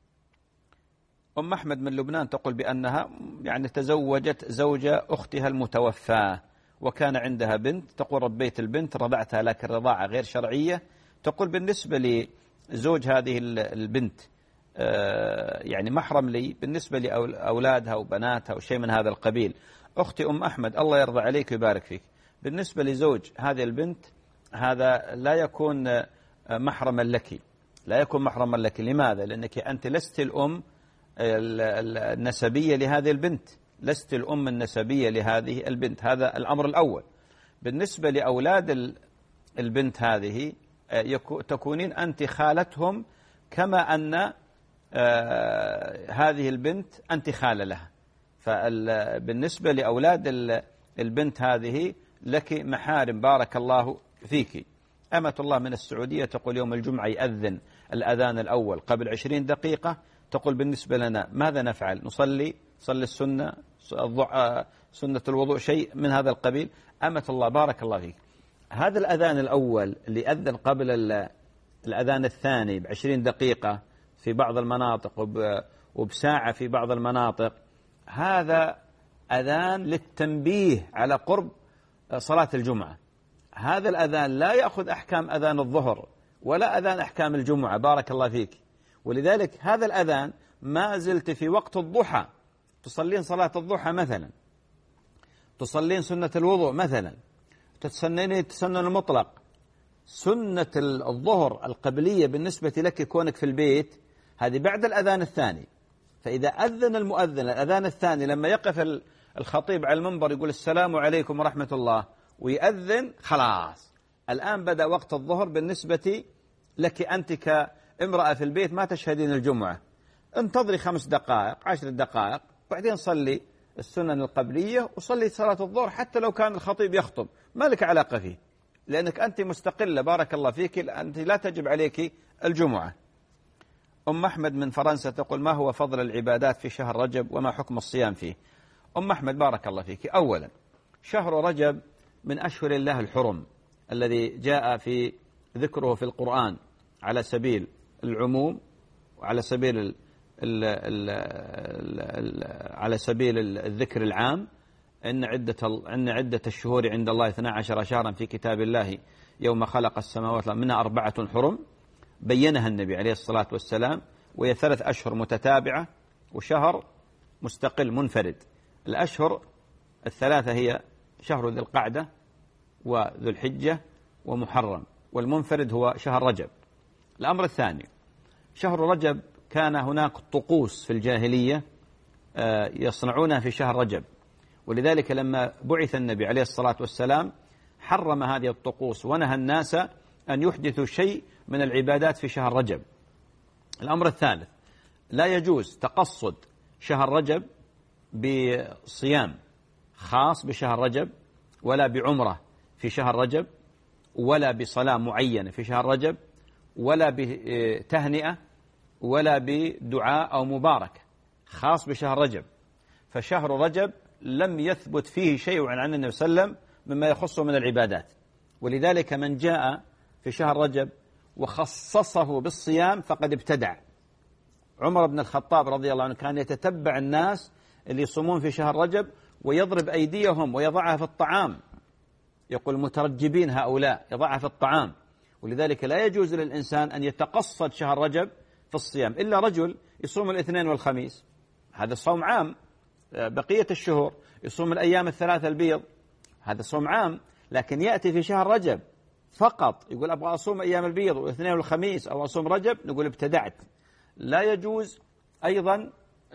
أم أحمد من لبنان تقول بأنها يعني تزوجت زوج أختها المتوفاة، وكان عندها بنت، تقول ربيت البنت رضعتها لكن رضاعة غير شرعية. تقول بالنسبة لزوج هذه البنت يعني محرم لي بالنسبة لأولادها وبناتها وشيء من هذا القبيل. أختي أم أحمد الله يرضى عليك ويبارك فيك، بالنسبة لزوج هذه البنت هذا لا يكون محرما لك، لا يكون محرما لك. لماذا؟ لأنك أنت لست الأم النسبية لهذه البنت، لست الأم النسبية لهذه البنت، هذا الأمر الأول. بالنسبة لأولاد البنت هذه تكونين أنت خالتهم، كما أن هذه البنت أنت خالة لها. فبالنسبة لأولاد البنت هذه لك محارم بارك الله فيك. أمة الله من السعودية تقول يوم الجمعة يأذن الأذان الأول قبل عشرين دقيقة، تقول بالنسبة لنا ماذا نفعل؟ نصلي صلي السنة سنة الوضوء شيء من هذا القبيل؟ أمة الله بارك الله فيك، هذا الأذان الأول اللي أذن قبل الأذان الثاني بعشرين دقيقة في بعض المناطق وبساعة في بعض المناطق، هذا أذان للتنبيه على قرب صلاة الجمعة. هذا الأذان لا يأخذ أحكام أذان الظهر ولا أذان أحكام الجمعة بارك الله فيك. ولذلك هذا الأذان ما زلت في وقت الضحى تصلين صلاة الضحى مثلا، تصلين سنة الوضوء مثلا، تتسنين التسنن المطلق، سنة الظهر القبلية بالنسبة لك كونك في البيت هذه بعد الأذان الثاني. فإذا أذن المؤذن الأذان الثاني لما يقف الخطيب على المنبر يقول السلام عليكم ورحمة الله ويأذن، خلاص الآن بدأ وقت الظهر بالنسبة لك أنت كامرأة في البيت ما تشهدين الجمعة. انتظري خمس دقائق عشر دقائق بعدين صلي السنن القبلية وصلي صلاة الظهر، حتى لو كان الخطيب يخطب ما لك علاقة فيه، لأنك أنت مستقلة بارك الله فيك، أنت لا تجب عليك الجمعة. أم أحمد من فرنسا تقول ما هو فضل العبادات في شهر رجب وما حكم الصيام فيه؟ أم أحمد بارك الله فيك، أولا شهر رجب من أشهر الله الحرم الذي جاء في ذكره في القرآن على سبيل العموم وعلى سبيل ال ال ال ال على سبيل الذكر العام، إن عدة إن عدة الشهور عند الله اثنا عشر شهرا في كتاب الله يوم خلق السماوات منها أربعة حرم بينها النبي عليه الصلاة والسلام، وهي ثلاث أشهر متتابعة وشهر مستقل منفرد. الأشهر الثلاثة هي شهر ذي القعدة وذو الحجة ومحرم، والمنفرد هو شهر رجب. الأمر الثاني، شهر رجب كان هناك طقوس في الجاهلية يصنعونها في شهر رجب، ولذلك لما بعث النبي عليه الصلاة والسلام حرم هذه الطقوس ونهى الناس أن يحدثوا شيء من العبادات في شهر رجب. الأمر الثالث، لا يجوز تقصد شهر رجب بصيام خاص بشهر رجب، ولا بعمرة في شهر رجب، ولا بصلاة معينة في شهر رجب، ولا بتهنئة، ولا بدعاء أو مباركة خاص بشهر رجب. فشهر رجب لم يثبت فيه شيء عن النبي صلى الله عليه وسلم مما يخصه من العبادات، ولذلك من جاء في شهر رجب وخصصه بالصيام فقد ابتدع. عمر بن الخطاب رضي الله عنه كان يتتبع الناس اللي يصومون في شهر رجب ويضرب أيديهم ويضعها في الطعام، يقول مترجبين هؤلاء، يضعها في الطعام. ولذلك لا يجوز للإنسان أن يتقصد شهر رجب في الصيام، إلا رجل يصوم الاثنين والخميس، هذا صوم عام. بقية الشهور يصوم الأيام الثلاثة البيض، هذا صوم عام. لكن يأتي في شهر رجب فقط يقول أبغى أصوم أيام البيض والاثنين والخميس أو أصوم رجب، نقول ابتدعت. لا يجوز أيضا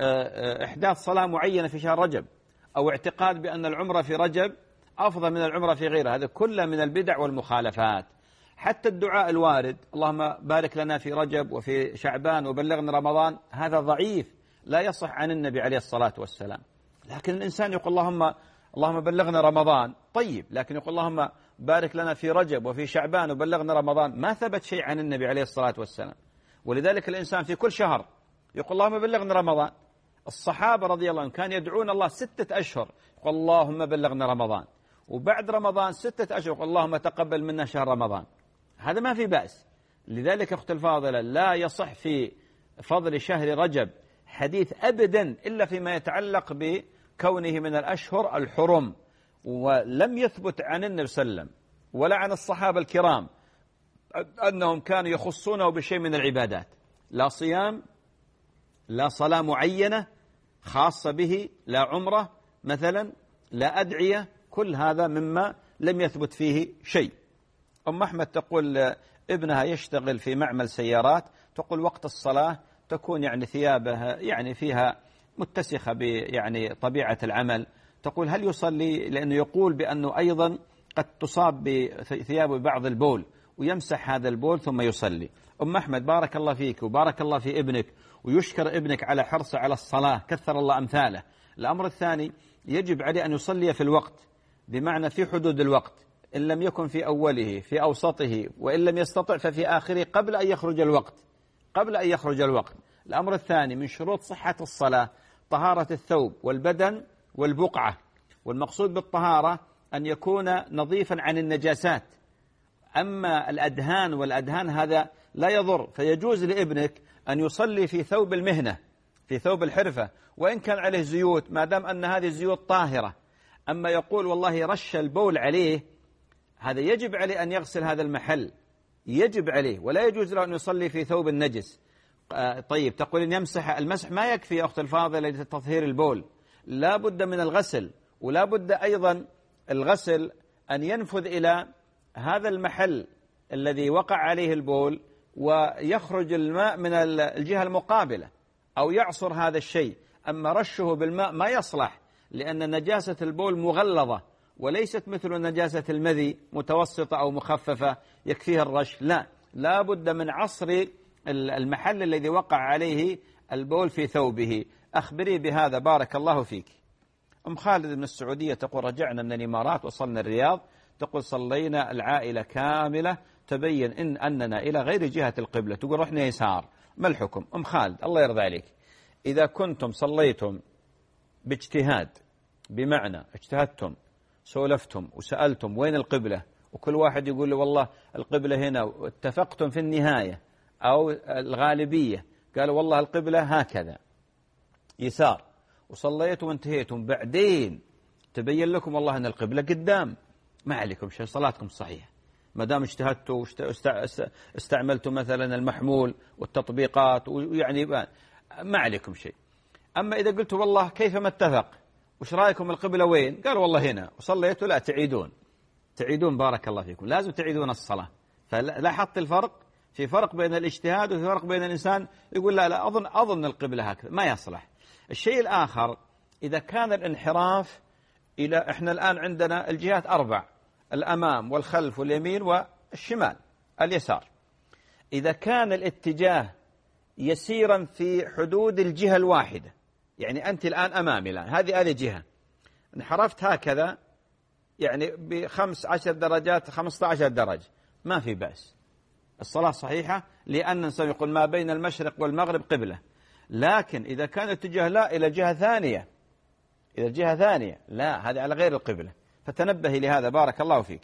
إحداث صلاة معينة في شهر رجب، أو اعتقاد بأن العمرة في رجب أفضل من العمرة في غيره، هذا كله من البدع والمخالفات. حتى الدعاء الوارد اللهم بارك لنا في رجب وفي شعبان وبلغنا رمضان، هذا ضعيف لا يصح عن النبي عليه الصلاة والسلام. لكن الإنسان يقول اللهم اللهم بلغنا رمضان، طيب، لكن يقول اللهم بارك لنا في رجب وفي شعبان وبلغنا رمضان، ما ثبت شيء عن النبي عليه الصلاة والسلام. ولذلك الإنسان في كل شهر يقول اللهم بلغنا رمضان. الصحابة رضي الله عنهم كان يدعون الله ستة أشهر يقول اللهم بلغنا رمضان، وبعد رمضان ستة أشهر يقول اللهم تقبل منا شهر رمضان. هذا ما في بأس. لذلك أخت الفاضلة لا يصح في فضل شهر رجب حديث أبدا إلا فيما يتعلق بكونه من الأشهر الحرم، ولم يثبت عن النبي صلى الله عليه وسلم ولا عن الصحابة الكرام أنهم كانوا يخصونه بشيء من العبادات، لا صيام، لا صلاة معينة خاصة به، لا عمرة مثلا، لا أدعية، كل هذا مما لم يثبت فيه شيء. أم أحمد تقول ابنها يشتغل في معمل سيارات، تقول وقت الصلاة تكون يعني ثيابها يعني فيها متسخة ب يعني طبيعة العمل، تقول هل يصلي؟ لأنه يقول بأنه أيضا قد تصاب بثيابه بعض البول، ويمسح هذا البول ثم يصلي. أم أحمد بارك الله فيك وبارك الله في ابنك، ويشكر ابنك على حرصه على الصلاة، كثر الله أمثاله. الأمر الثاني، يجب عليه أن يصلي في الوقت، بمعنى في حدود الوقت، إن لم يكن في أوله في أوسطه، وإن لم يستطع ففي آخره قبل أن يخرج الوقت قبل أن يخرج الوقت. الأمر الثاني من شروط صحة الصلاة طهارة الثوب والبدن والبقعة، والمقصود بالطهارة أن يكون نظيفا عن النجاسات. أما الأدهان والأدهان هذا لا يضر، فيجوز لابنك أن يصلي في ثوب المهنة، في ثوب الحرفة، وإن كان عليه زيوت، ما دام أن هذه الزيوت طاهرة. أما يقول والله رش البول عليه، هذا يجب عليه أن يغسل هذا المحل، يجب عليه، ولا يجوز له أن يصلي في ثوب النجس. طيب تقول إن يمسح، المسح ما يكفي يا أخت الفاضلة لتطهير البول، لا بد من الغسل، ولا بد أيضا الغسل أن ينفذ إلى هذا المحل الذي وقع عليه البول، ويخرج الماء من الجهة المقابلة، أو يعصر هذا الشيء. أما رشه بالماء ما يصلح، لأن نجاسة البول مغلظة وليست مثل نجاسة المذي متوسطة أو مخففة يكفيها الرش، لا، لا بد من عصر المحل الذي وقع عليه البول في ثوبه. أخبري بهذا بارك الله فيك. أم خالد من السعودية تقول رجعنا من الإمارات وصلنا الرياض، تقول صلينا العائلة كاملة، تبين إن أننا إلى غير جهة القبلة، تقول رحنا يسار، ما الحكم؟ أم خالد الله يرضى عليك، إذا كنتم صليتم باجتهاد، بمعنى اجتهدتم سولفتم وسألتم وين القبلة، وكل واحد يقول له والله القبلة هنا، واتفقتم في النهاية أو الغالبية قالوا والله القبلة هكذا يسار، وصليتم وانتهيتم، بعدين تبين لكم والله أن القبلة قدام، ما عليكم شيء، صلاتكم صحيحة. ما دام اجتهدتوا واستعملتوا مثلا المحمول والتطبيقات ويعني ما عليكم شيء. أما إذا قلتوا والله كيف ما اتفق، وش رأيكم القبلة وين؟ قال والله هنا وصليتوا، لا تعيدون تعيدون بارك الله فيكم، لازم تعيدون الصلاة. فلاحظت الفرق؟ في فرق بين الاجتهاد وفي فرق بين الإنسان يقول لا لا أظن أظن القبلة هكذا، ما يصلح. الشيء الآخر إذا كان الانحراف إلى، إحنا الآن عندنا الجهات أربع: الأمام والخلف واليمين والشمال اليسار. إذا كان الاتجاه يسيرا في حدود الجهة الواحدة، يعني أنت الآن أمامي الآن، هذه هذه جهة، انحرفت هكذا يعني بخمس عشر درجات خمسة عشر درجة، ما في بأس، الصلاة صحيحة، لأن الإنسان يقول ما بين المشرق والمغرب قبلة. لكن إذا كان الاتجاه لا إلى جهة ثانية، إلى جهة ثانية لا، هذه على غير القبلة، فتنبهي لهذا بارك الله فيك.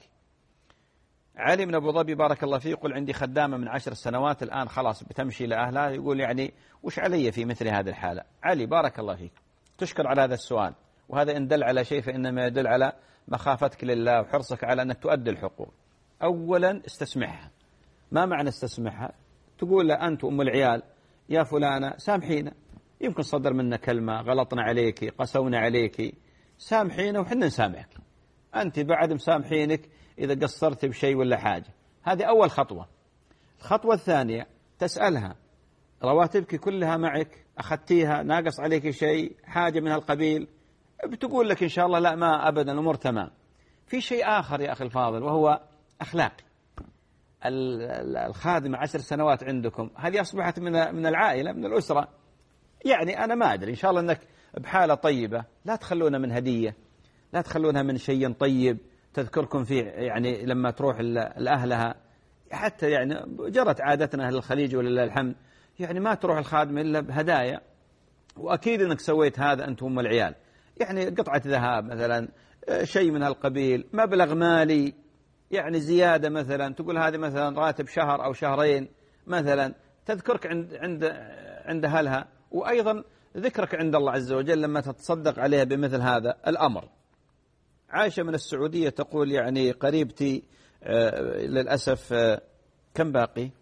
علي من أبو ظبي بارك الله فيه يقول عندي خدامة من عشر سنوات الآن خلاص بتمشي لأهلها، يقول يعني وش علي في مثل هذه الحالة؟ علي بارك الله فيك تشكر على هذا السؤال، وهذا إن دل على شيء فإنما يدل على مخافتك لله وحرصك على أنك تؤدي الحقوق. أولا استسمعها. ما معنى استسمعها؟ تقول له أنت أم العيال يا فلانة سامحينا، يمكن صدر منا كلمة، غلطنا عليك، قسونا عليك، سامحينا وحنا نسامحك، أنت بعد مسامحينك إذا قصرت بشيء ولا حاجة. هذه أول خطوة. الخطوة الثانية تسألها رواتبك كلها معك، أخذتيها، ناقص عليك شيء، حاجة من هالقبيل، بتقول لك إن شاء الله لا ما أبدا الأمور تمام. في شيء آخر يا أخي الفاضل وهو أخلاقي. الخادمة عشر سنوات عندكم هذه أصبحت من من العائلة من الأسرة، يعني أنا ما أدري إن شاء الله أنك بحالة طيبة، لا تخلونها من هدية، لا تخلونها من شيء طيب تذكركم فيه، يعني لما تروح لأهلها، حتى يعني جرت عادتنا أهل الخليج ولله الحمد، يعني ما تروح الخادمة إلا بهدايا، وأكيد أنك سويت هذا أنت أم العيال، يعني قطعة ذهب مثلا، شيء من هالقبيل، مبلغ مالي يعني زيادة مثلا، تقول هذه مثلا راتب شهر أو شهرين مثلا، تذكرك عند عند عند أهلها، وأيضا ذكرك عند الله عز وجل لما تتصدق عليها بمثل هذا الأمر. عائشة من السعودية تقول يعني قريبتي آه للأسف آه كم باقي؟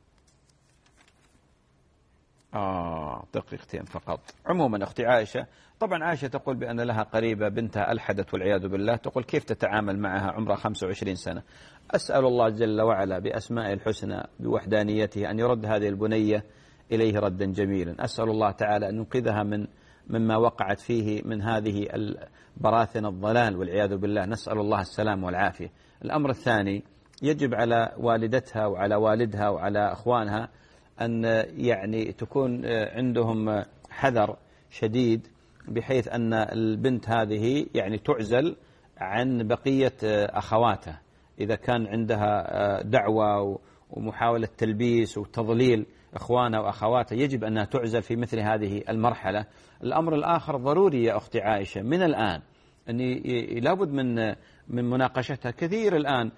آه دقيقتين فقط. عموما أختي عائشة، طبعا عائشة تقول بأن لها قريبة بنتها ألحدت والعياذ بالله، تقول كيف تتعامل معها عمرها خمسة وعشرين سنة؟ أسأل الله جل وعلا بأسمائه الحسنى بوحدانيته أن يرد هذه البنية إليه ردا جميلا. أسأل الله تعالى أن ينقذها من مما وقعت فيه من هذه براثن الضلال والعياذ بالله، نسأل الله السلامة والعافية. الأمر الثاني، يجب على والدتها وعلى والدها وعلى أخوانها أن يعني تكون عندهم حذر شديد، بحيث أن البنت هذه يعني تعزل عن بقية أخواتها. إذا كان عندها دعوة ومحاولة تلبيس وتضليل إخوانها وأخواتها، يجب أنها تعزل في مثل هذه المرحلة. الأمر الآخر ضروري يا أختي عائشة من الآن، أني لابد من من مناقشتها. كثير الآن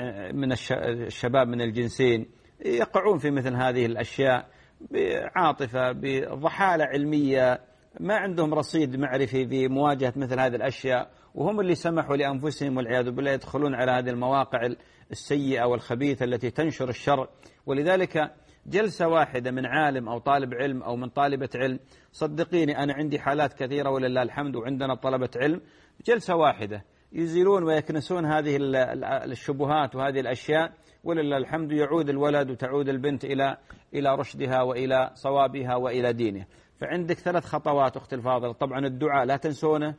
من الشباب من الجنسين يقعون في مثل هذه الأشياء بعاطفة، بضحالة علمية، ما عندهم رصيد معرفي في مواجهة مثل هذه الأشياء، وهم اللي سمحوا لأنفسهم والعياذ بالله يدخلون على هذه المواقع السيئة والخبيثة التي تنشر الشر. ولذلك جلسة واحدة من عالم أو طالب علم أو من طالبة علم، صدقيني أنا عندي حالات كثيرة ولله الحمد وعندنا طلبة علم، جلسة واحدة يزيلون ويكنسون هذه الشبهات وهذه الأشياء، ولله الحمد يعود الولد وتعود البنت إلى إلى رشدها وإلى صوابها وإلى دينه. فعندك ثلاث خطوات أختي الفاضلة. طبعا الدعاء لا تنسونه،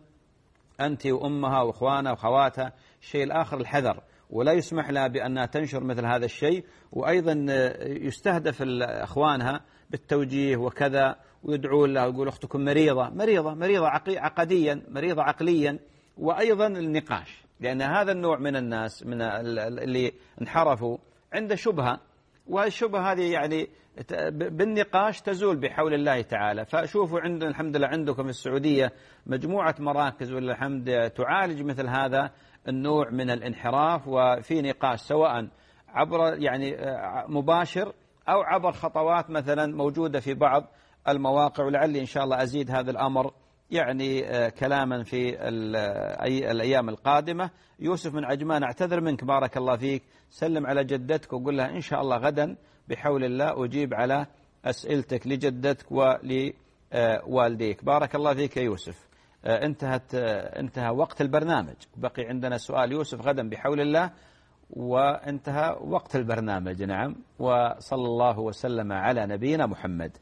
أنت وأمها وأخوانها وخواتها. الشيء الآخر الحذر، ولا يسمح لها بأنها تنشر مثل هذا الشيء، وأيضا يستهدف أخوانها بالتوجيه وكذا، ويدعون لها ويقول أختكم مريضة مريضة مريضة عقديا، مريضة عقليا. وأيضا النقاش، لأن هذا النوع من الناس من اللي انحرفوا عنده شبهة، والشبهة هذه يعني بالنقاش تزول بحول الله تعالى. فشوفوا عندنا الحمد لله عندكم في السعودية مجموعة مراكز ولله الحمد تعالج مثل هذا النوع من الانحراف، وفي نقاش سواء عبر يعني مباشر أو عبر خطوات مثلا موجودة في بعض المواقع. ولعلي إن شاء الله أزيد هذا الأمر يعني كلاما في الأيام القادمة. يوسف من عجمان أعتذر منك بارك الله فيك، سلم على جدتك وقل لها إن شاء الله غدا بحول الله أجيب على أسئلتك لجدتك ولوالديك. بارك الله فيك يا يوسف. انتهت انتهى وقت البرنامج، بقي عندنا سؤال يوسف غدا بحول الله وانتهى وقت البرنامج. نعم، وصلى الله وسلم على نبينا محمد.